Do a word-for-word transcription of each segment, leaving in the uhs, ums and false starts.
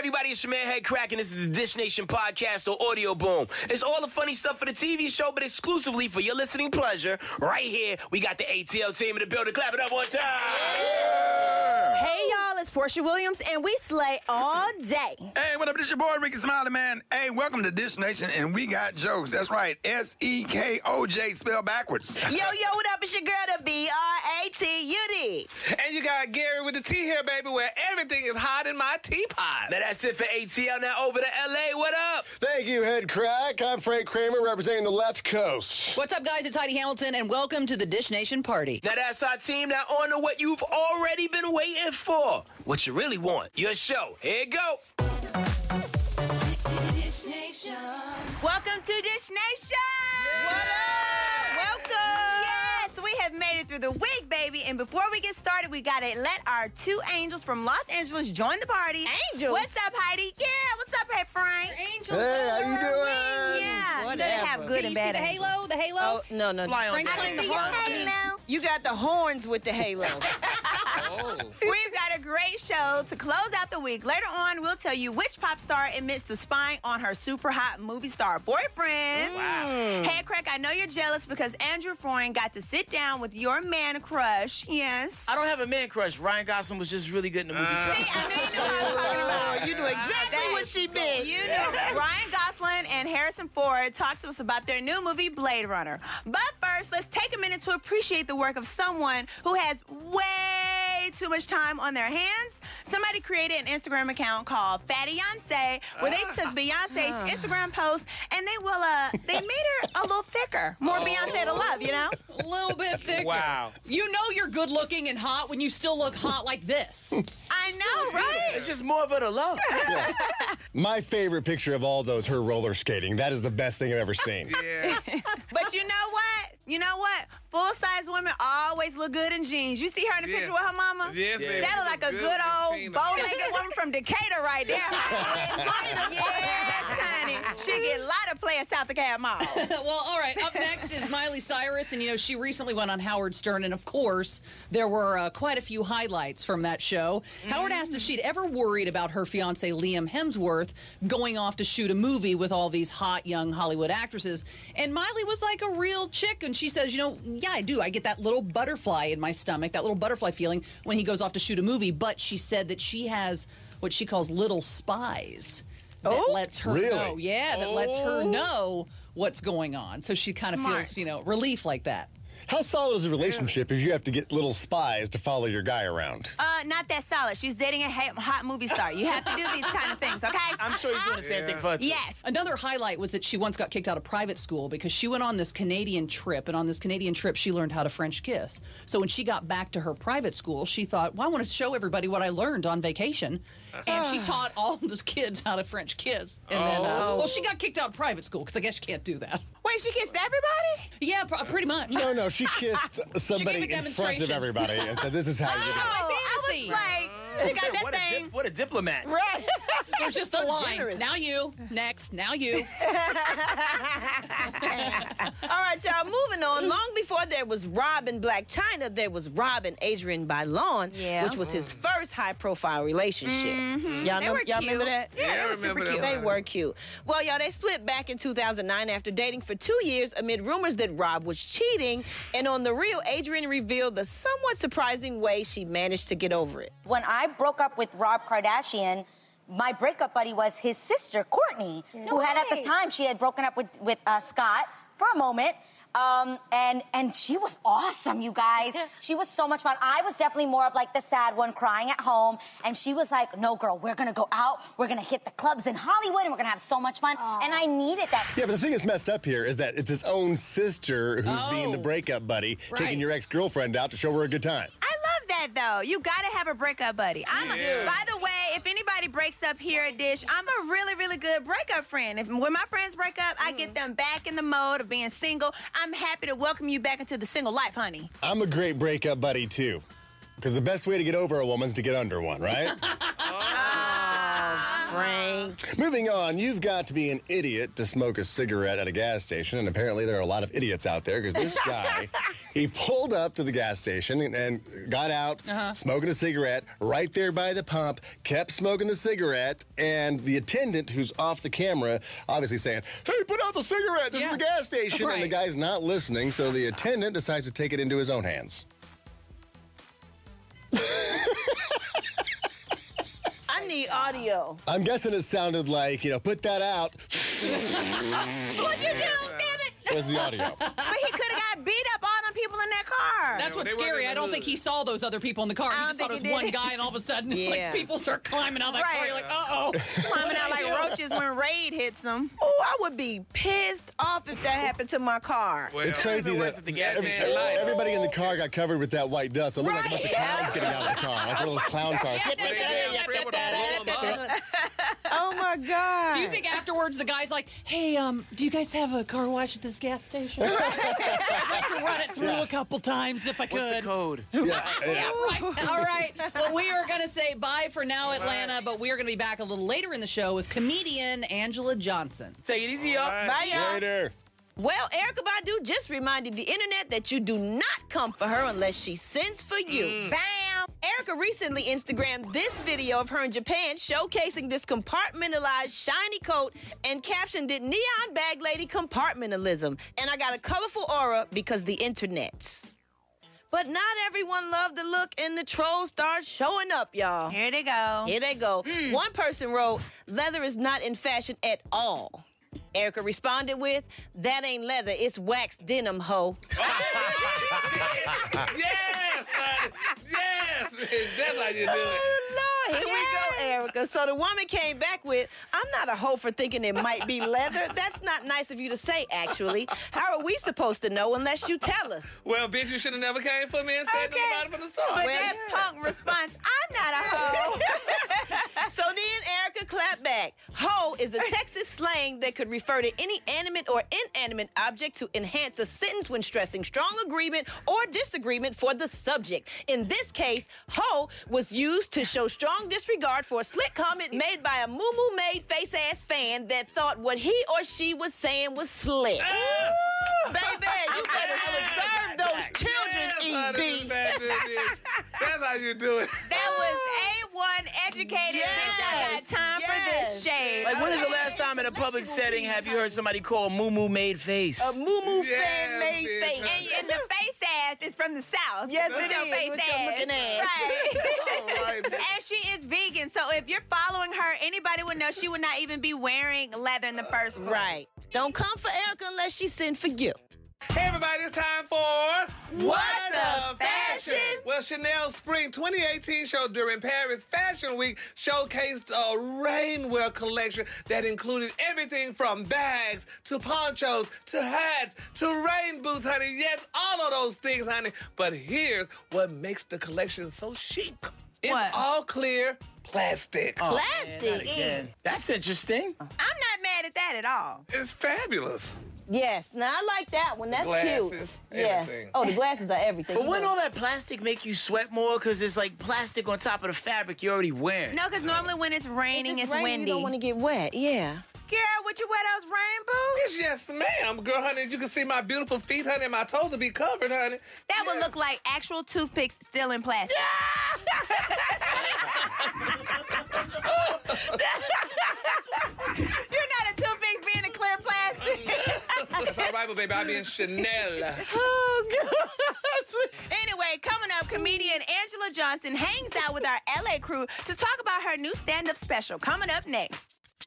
everybody, it's your man Head Crack, and this is the Dish Nation podcast or Audio Boom. It's all the funny stuff for the T V show, but exclusively for your listening pleasure. Right here, we got the A T L team in the building. Clap it up one time. Yeah. Hey, y'all, it's Portia Williams, and we slay all day. Hey, what up? This your boy, Ricky Smiley, man. Hey, welcome to Dish Nation, and we got jokes. That's right, S E K O J, spelled backwards. Yo, yo, what up? It's your girl, the B R A T U D. And you got Gary with the T here, baby, where everything is hot in my teapot. Now that's it for A T L. Now over to L A. What up? Thank you, Head Crack. I'm Frank Kramer, representing the left coast. What's up, guys? It's Heidi Hamilton, and welcome to the Dish Nation party. Now that's our team. Now on to what you've already been waiting for. What you really want. Your show. Here you go. Dish Nation. Welcome to Dish Nation. What up? Welcome. Yes, we have made it through the week, baby. And before we get started, we gotta let our two angels from Los Angeles join the party. Angels? What's up, Heidi? Yeah, what's up, hey Frank? Angels. Hey, how you doing? Yeah, you know they have good Can and you see bad the angels. halo? The halo? Oh, no, no. Fly on Frank's down. playing the See your harp. halo. You got the horns with the halo. Oh. We've got a great show to close out the week. Later on, we'll tell you which pop star admits to spying on her super hot movie star boyfriend. Wow. Hey, Craig, I know you're jealous because Andrew Freund got to sit down with your man crush. Yes. I don't have a man crush. Ryan Gosling was just really good in the movie. Uh, See, I knew you knew what I was talking about. You knew exactly what she meant. You know, Ryan Gosling and Harrison Ford talked to us about their new movie, Blade Runner. But first, let's take a minute to appreciate the work of someone who has way too much time on their hands. Somebody created an Instagram account called Fatty Beyonce, where they took Beyonce's Instagram post and they will uh they made her a little thicker, more Beyonce to love, you know. A little bit thicker. Wow. You know you're good looking and hot when you still look hot like this. I know, right? It's just more of it to love. My favorite picture of all those, her roller skating. That is the best thing I've ever seen. Yeah. But you know what? You know what? Full-size women always look good in jeans. You see her in the Yeah. picture with her mama? Yes, baby. That look like a good old Tina. bow-legged woman from Decatur right there. Yes, honey. She get a lot of play at South DeKalb Mall. Well, all right. Up next is Miley Cyrus, and you know she recently went on Howard Stern, and of course there were uh, quite a few highlights from that show. Mm. Howard asked if she'd ever worried about her fiance Liam Hemsworth going off to shoot a movie with all these hot young Hollywood actresses, and Miley was like a real chick, and she says, you know, yeah, I do. I get that little butterfly in my stomach, that little butterfly feeling when he goes off to shoot a movie. But she said that she has what she calls little spies. That Oh? lets her Really? know. Yeah, that lets her Oh. know what's going on. So she kind of Smart. feels, you know, relief like that. How solid is a relationship if you have to get little spies to follow your guy around? Uh, not that solid. She's dating a ha- hot movie star. You have to do these kind of things, okay? I'm sure he's doing the same thing for her, too. Yes. Another highlight was that she once got kicked out of private school because she went on this Canadian trip, and on this Canadian trip, she learned how to French kiss. So when she got back to her private school, she thought, well, I want to show everybody what I learned on vacation. And she taught all of those kids how to French kiss. And then, uh, well, she got kicked out of private school because I guess you can't do that. Wait, she kissed everybody? Yeah, pr- pretty much. No, no, she kissed somebody a in front of demonstration. everybody and said, this is how you do it. Oh, fantasy. I was like, she got that What a, thing. dip, what a diplomat. Right. There's just a line. generous. Now you. Next. Now you. All right, y'all, moving on. Long before there was Rob in Black China, there was Rob and Adrienne Bailon, Yeah. which was his first high-profile relationship. Y'all, They know, were y'all cute. remember that? Yeah, Yeah, they I were super remember cute. that They one. were cute. Well, y'all, they split back in two thousand nine after dating for two years amid rumors that Rob was cheating. And on The Real, Adrienne revealed the somewhat surprising way she managed to get over it. When I broke up with Rob Kardashian, my breakup buddy was his sister, Courtney, who had at the way. time, she had broken up with, with uh, Scott for a moment. Um, and and she was awesome, you guys. She was so much fun. I was definitely more of like the sad one crying at home. And she was like, no, girl, we're going to go out. We're going to hit the clubs in Hollywood and we're going to have so much fun. And I needed that. Yeah, but the thing that's messed up here is that it's his own sister who's Oh. being the breakup buddy, Right. taking your ex-girlfriend out to show her a good time. I love that, though. You got to have a breakup buddy. I'm, Yeah. By the way, if anybody breaks up here at Dish, I'm a really, really good breakup friend. If when my friends break up, I get them back in the mode of being single. I'm happy to welcome you back into the single life, honey. I'm a great breakup buddy, too. Because the best way to get over a woman is to get under one, right? Frank. Moving on, you've got to be an idiot to smoke a cigarette at a gas station, and apparently there are a lot of idiots out there because this guy He pulled up to the gas station and, and got out, uh-huh. smoking a cigarette right there by the pump, kept smoking the cigarette, and the attendant, who's off the camera, obviously saying, hey, put out the cigarette, this yeah. is the gas station. Right. And the guy's not listening, so the attendant decides to take it into his own hands. I need audio. I'm guessing it sounded like, you know, put that out. What'd you do? Damn it. Where's the audio? But he could have got beat up all them people in that car. That's what's scary. I don't think he saw those other people in the car. He just thought it was one guy, and all of a sudden, it's yeah. like people start climbing out of that right. car. You're like, uh-oh. Climbing out like roaches when Raid hits them. Oh, I would be pissed off if that happened to my car. Well, it's crazy that the gas every, everybody in the car got covered with that white dust. It looked right. like a bunch of clowns getting out of the car, like one of those clown cars. Oh, my God. Do you think afterwards the guy's like, hey, um, do you guys have a car wash at this gas station? I'd like to run it through yeah. a couple times if I could. What's the code? Yeah, yeah. yeah, right. All right. Well, we are going to say bye for now, Atlanta, but we are going to be back a little later in the show with comedian Angela Johnson. Take it easy, y'all. Right. Bye, y'all. Later. Well, Erykah Badu just reminded the internet that you do not come for her unless she sends for you. Mm. Bam! Erykah recently Instagrammed this video of her in Japan showcasing this compartmentalized shiny coat and captioned it Neon Bag Lady Compartmentalism. And I got a colorful aura because the internets. But not everyone loved the look, and the trolls start showing up, y'all. Here they go. Here they go. Mm. One person wrote, leather is not in fashion at all. Erykah responded with, that ain't leather, it's wax denim, ho. Yes, honey. Yes, that's how you do it. Oh, Lord, here we go, Erykah. So the woman came back with, I'm not a hoe for thinking it might be leather. That's not nice of you to say, actually. How are we supposed to know unless you tell us? Well, bitch, you should have never came for me and said Okay. nothing about it from the start. But Well, that punk response, I'm not a hoe. So then Erykah clapped back. Hoe is a Texas slang that could refer to any animate or inanimate object to enhance a sentence when stressing strong agreement or disagreement for the subject. In this case, hoe was used to show strong disregard for a slick comment made by a moo-moo made face-ass fan that thought what he or she was saying was slick. Ooh, baby, you better serve those children, Yes, E B. that's, that's how you do it. That was A one educated Yes. bitch. I got time for this Yes. shade. Like, when is the last time in a public setting have you heard somebody call a moo-moo made face? A moo-moo Yes, fan made bitch. face. And, and the face ass is from the South. Yes, With it your is, face with your looking ass. Right. All right, bitch. And she is vegan, so if you're following her, anybody would know she would not even be wearing leather in the first place. Right. Don't come for Erykah unless she sent for you. Hey, everybody, it's time for... What the Fashion? Well, Chanel's Spring twenty eighteen show during Paris Fashion Week showcased a rainwear collection that included everything from bags to ponchos to hats to rain boots, honey. Yes, all of those things, honey. But here's what makes the collection so chic. It's What? all clear plastic. Oh, Plastic. man, not again. That's interesting. I'm not mad at that at all. It's fabulous. Yes, now I like that one. That's Glasses, cute. Yes. everything. Oh, the glasses are everything. But wouldn't all that plastic make you sweat more? Because it's like plastic on top of the fabric you're already wearing. No, because normally when it's raining, If it's, raining, windy. You don't want to get wet. Yeah. Girl, would you wear those rain boots? Yes, ma'am. Girl, honey, you can see my beautiful feet, honey, and my toes will be covered, honey. That would Yes. look like actual toothpicks still in plastic. You're not a toothpick being in clear plastic. That's all right, but baby, I be in Chanel. Oh, God. Anyway, coming up, comedian Angela Johnson hangs out with our L A crew to talk about her new stand-up special. Coming up next.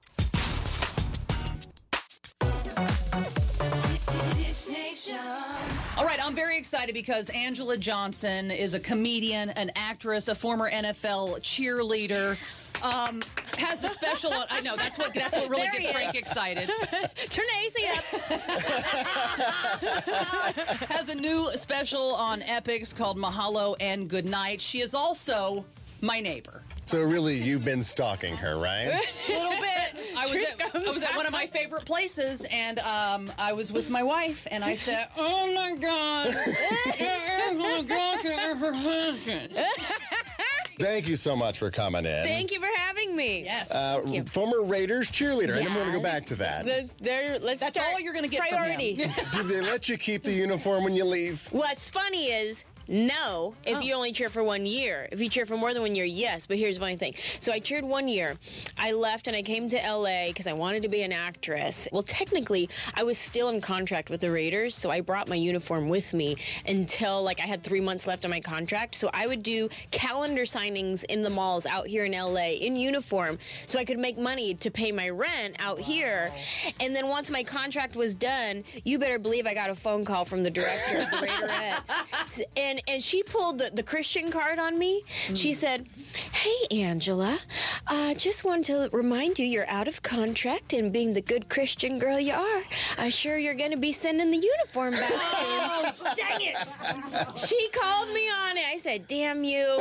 All right, I'm very excited because Angela Johnson is a comedian, an actress, a former N F L cheerleader. Um, has a special on, I know, that's what that's what really There he gets Frank is. excited. Turn the A C up. Has a new special on Epix called Mahalo and Goodnight. She is also my neighbor. So really, you've been stalking her, right? A little bit. I was Truth at, I comes was at one of my favorite places, and um, I was with my wife, and I said, "Oh my God, Angela Johnson and her husband." Thank you so much for coming in. Thank you for having me. Yes. Uh, former Raiders cheerleader, and I'm going to go Yes. back to that. The- there- let's That's start all you're gonna get from him. priorities. Do they let you keep the uniform when you leave? What's funny is, no, if Oh. you only cheer for one year. If you cheer for more than one year, yes. But here's the funny thing. So I cheered one year. I left and I came to L A because I wanted to be an actress. Well, technically, I was still in contract with the Raiders, so I brought my uniform with me until like I had three months left on my contract. So I would do calendar signings in the malls out here in L A in uniform, so I could make money to pay my rent out here. And then once my contract was done, you better believe I got a phone call from the director of the Raiderettes. And and she pulled the, the Christian card on me. She said, "Hey, Angela, uh, just wanted to remind you you're out of contract, and being the good Christian girl you are, I'm sure you're going to be sending the uniform back soon." Oh, dang it! She called me on it. I said, "Damn you."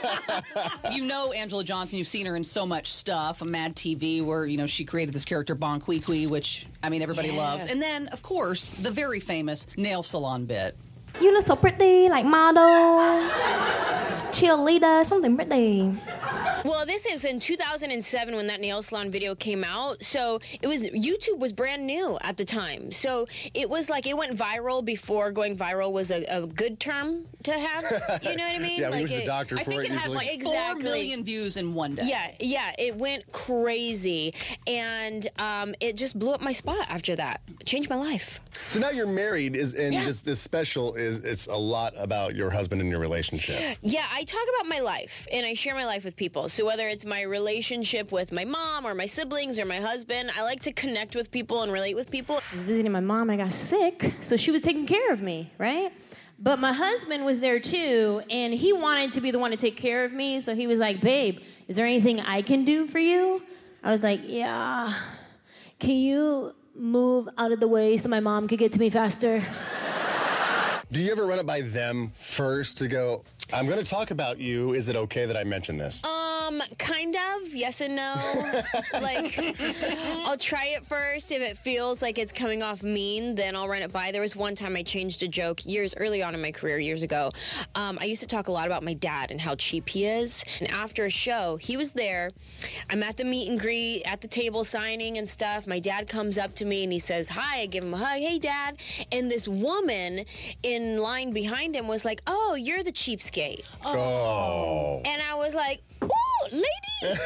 You know Angela Johnson. You've seen her in so much stuff. A Mad T V, where you know she created this character Bon Qui Qui, which I mean everybody Yeah. loves. And then, of course, the very famous nail salon bit. You look so pretty, like model, cheerleader, something pretty. Well, this is in two thousand seven when that nail salon video came out. So it was YouTube was brand new at the time. So it was like it went viral before going viral was a, a good term to have. You know what I mean? Yeah, we like went to the it- doctor I for think it it had usually. like four Exactly. million views in one day. Yeah, yeah, it went crazy, and um, it just blew up my spot after that. It changed my life. So now you're married, is and Yeah. this this special is it's a lot about your husband and your relationship. Yeah, I talk about my life, and I share my life with people. So whether it's my relationship with my mom or my siblings or my husband, I like to connect with people and relate with people. I was visiting my mom and I got sick, so she was taking care of me, right? But my husband was there too, and he wanted to be the one to take care of me, so he was like, "Babe, is there anything I can do for you?" I was like, "Yeah. Can you move out of the way so my mom could get to me faster?" Do you ever run it by them first to go, I'm going to talk about you. Is it okay that I mention this? Um, kind of, yes and no. Like, I'll try it first. If it feels like it's coming off mean, then I'll run it by. There was one time I changed a joke years early on in my career, years ago. Um, I used to talk a lot about my dad and how cheap he is. And after a show, he was there. I'm at the meet and greet, at the table signing and stuff. My dad comes up to me and he says, "Hi." I give him a hug. "Hey, Dad." And this woman in line behind him was like, "Oh, you're the cheapskate." Oh. And I was like, "Ooh, lady, you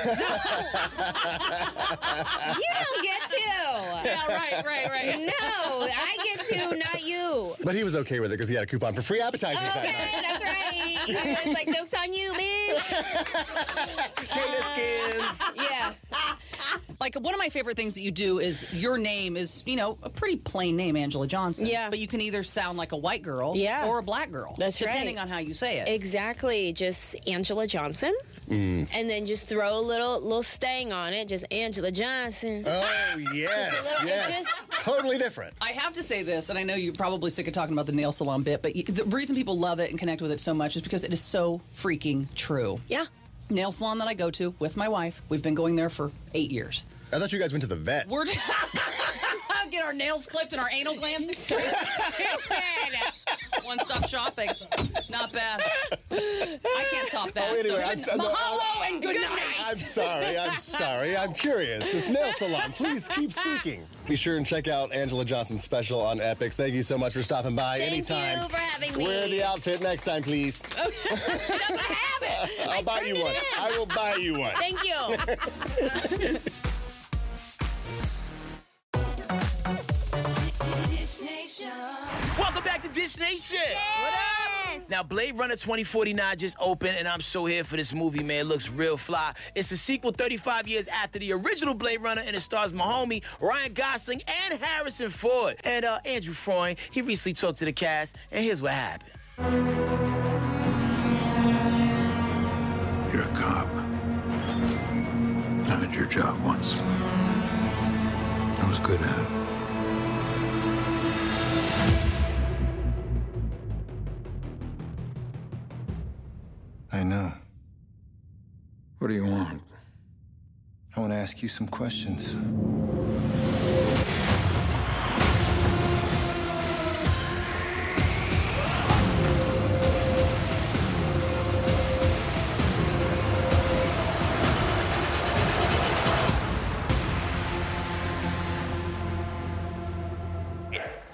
don't get to." Yeah, right, right, right. No, I get to, not you. But he was okay with it because he had a coupon for free appetizers that Okay, night. that's right. He was like, "Joke's on you, bitch." Taylor skins. Yeah. Like one of my favorite things that you do is your name is, you know, a pretty plain name, Angela Johnson. Yeah. But you can either sound like a white girl Yeah. or a black girl. That's right. Depending on how you say it. Exactly. Just Angela Johnson. And then just throw a little little stang on it. Just Angela Johnson. Oh, yes, Just a little- it yes. just- Totally different. I have to say this, and I know you're probably sick of talking about the nail salon bit, but y- the reason people love it and connect with it so much is because it is so freaking true. Yeah. Nail salon that I go to with my wife, we've been going there for eight years. I thought you guys went to the vet. We're get our nails clipped and our anal glands. One-stop shopping. Not bad. I can't top that. Oh, anyway, so, I'm so- mahalo and good, Good night. I'm sorry. I'm sorry. I'm curious. This nail salon. Please keep speaking. Be sure and check out Angela Johnson's special on Epix. Thank you so much for stopping by. Thank Anytime. you for having me. Wear the outfit next time, please. She doesn't have it. I'll I buy turned you it one. in. I will buy you one. Thank you. Welcome back to Dish Nation. What up? Now, Blade Runner twenty forty-nine just opened, and I'm so here for this movie, man. It looks real fly. It's the sequel thirty-five years after the original Blade Runner, and it stars my homie, Ryan Gosling, and Harrison Ford. And uh, Andrew Freund, he recently talked to the cast, and here's what happened. You're a cop. I had your job once. I was good at it. I know. What do you want? I want to ask you some questions.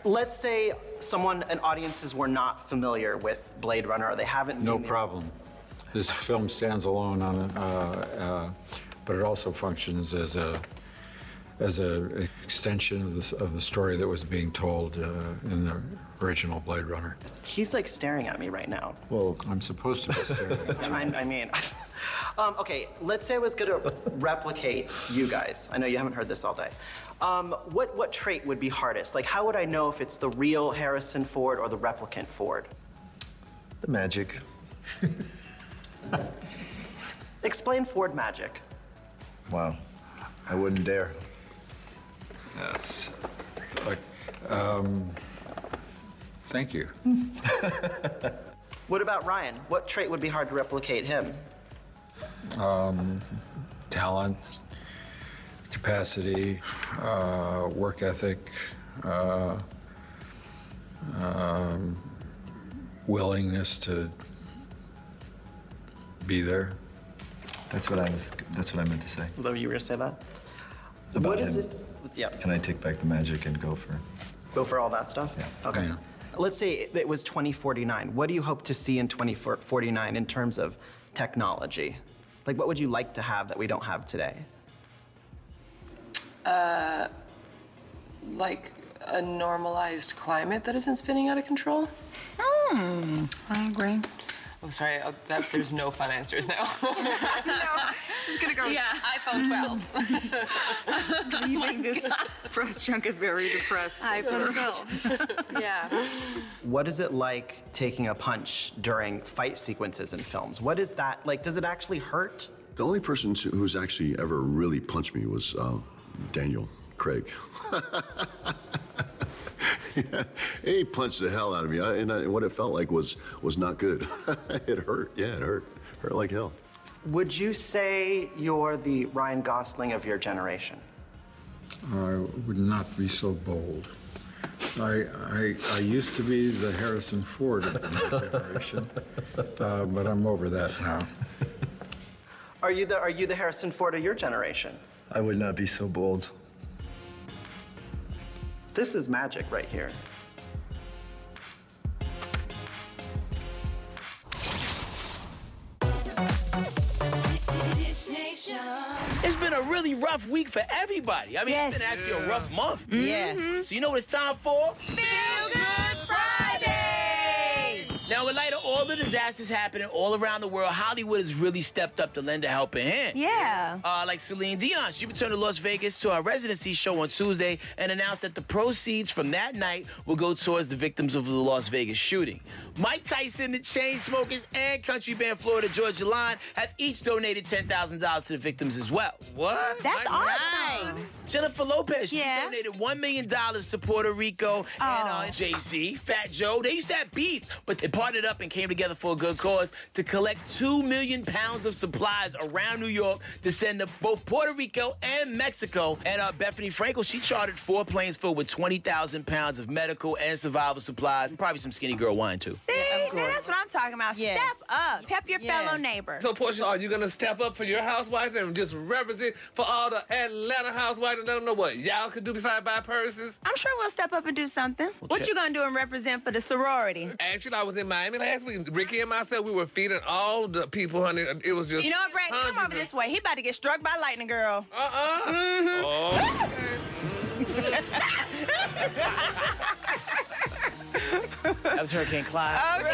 let's say someone, an audiences were not familiar with Blade Runner, or they haven't seen No the- problem. This film stands alone on it, uh, uh, but it also functions as a as an extension of the, of the story that was being told uh, in the original Blade Runner. He's like staring at me right now. Well, I'm supposed to be staring at you. I, I mean, um, okay, let's say I was gonna replicate you guys. I know you haven't heard this all day. Um, what, what trait would be hardest? Like, how would I know if it's the real Harrison Ford or the replicant Ford? The magic. Explain Ford magic. Wow. I wouldn't dare. Yes. Like, um, thank you. What about Ryan? What trait would be hard to replicate him? Um, talent, capacity, uh, work ethic, uh, um, willingness to be there. That's what I was. That's what I meant to say. Although you were gonna say that. About What is him. this? Yeah. Can I take back the magic and go for? Go for all that stuff? Yeah. Okay. Let's say it was twenty forty-nine. What do you hope to see in twenty forty-nine in terms of technology? Like, what would you like to have that we don't have today? Uh, like a normalized climate that isn't spinning out of control? Hmm, I agree. Oh, sorry, uh, that, there's no fun answers now. No, just gonna go. Yeah. iPhone twelve. Leaving this press junket very depressed. iPhone twelve. Yeah. What is it like taking a punch during fight sequences in films? What is that like? Does it actually hurt? The only person to- who's actually ever really punched me was uh, Daniel Craig. Yeah, he punched the hell out of me, I, and, I, and what it felt like was was not good. It hurt. Yeah, it hurt. Hurt like hell. Would you say you're the Ryan Gosling of your generation? I would not be so bold. I, I, I used to be the Harrison Ford of my generation, uh, but I'm over that now. Are you the Are you the Harrison Ford of your generation? I would not be so bold. This is magic right here. It's been a really rough week for everybody. I mean, Yes. it's been actually a rough month. Yes. So you know what it's time for? Feel Good Friday! Now, in light of all the disasters happening all around the world, Hollywood has really stepped up to lend a helping hand. Yeah. Uh, like Celine Dion, she returned to Las Vegas to our residency show on Tuesday and announced that the proceeds from that night will go towards the victims of the Las Vegas shooting. Mike Tyson, the Chainsmokers, and country band Florida Georgia Line have each donated ten thousand dollars to the victims as well. What? That's awesome. Jennifer Lopez, she Yeah. donated one million dollars to Puerto Rico, and uh, Jay-Z, Fat Joe. They used to have beef, but they partnered up and came together for a good cause to collect two million pounds of supplies around New York to send to both Puerto Rico and Mexico. And uh, Bethany Frankel, she chartered four planes filled with twenty thousand pounds of medical and survival supplies, and probably some Skinny Girl wine, too. See, now that's what I'm talking about. Yes. Step up. Pep your Yes. fellow neighbor. So, Portia, are you gonna step up for your housewives and just represent for all the Atlanta housewives and let them know what y'all can do besides buy purses? I'm sure we'll step up and do something. What check. you gonna do and represent for the sorority? Actually, I was in Miami last week. Ricky and myself, we were feeding all the people, honey. It was just You know what, Brad? Come over hundreds of- this way. He about to get struck by lightning, girl. Uh-uh. Mm-hmm. Oh. That was Hurricane Clyde.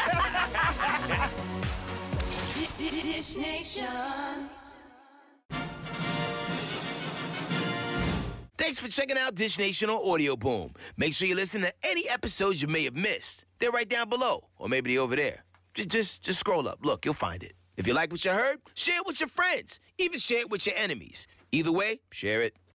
Dish Nation. Thanks for checking out Dish Nation on Audio Boom. Make sure you listen to any episodes you may have missed. They're right down below, or maybe they're over there. Just, just, just scroll up. Look, you'll find it. If you like what you heard, share it with your friends. Even share it with your enemies. Either way, share it.